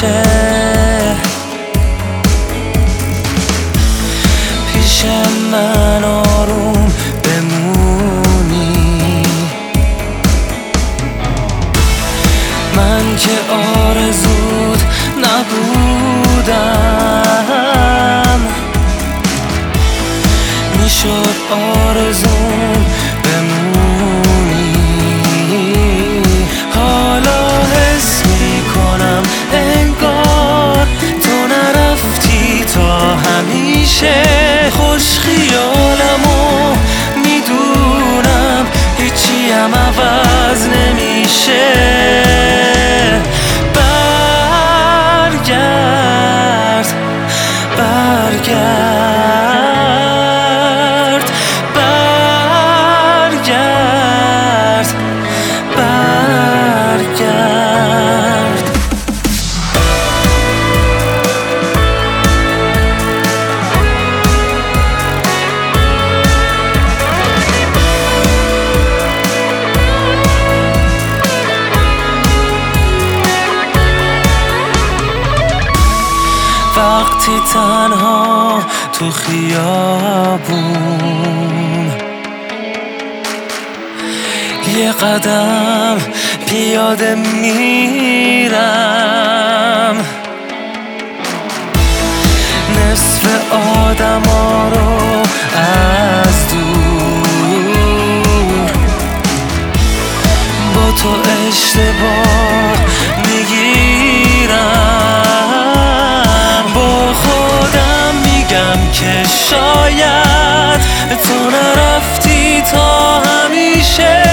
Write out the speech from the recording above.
همیشه پیش من آروم بمونی. من که آرزوت نبودم، میشد آرزوم بمونی. حالا حس میکنم انگار تو نرفتی تا همیشه. خوش خیالمو میدونم هیچی هم عوض نمیشه. برگرد برگرد برگرد برگرد. وقتی تنها تو خیابون یه قدم پیاده میرم، نصف آدما رو از دور با تو اشتباه میگیرم. با خودم میگم که شاید تو نرفتی تا همیشه.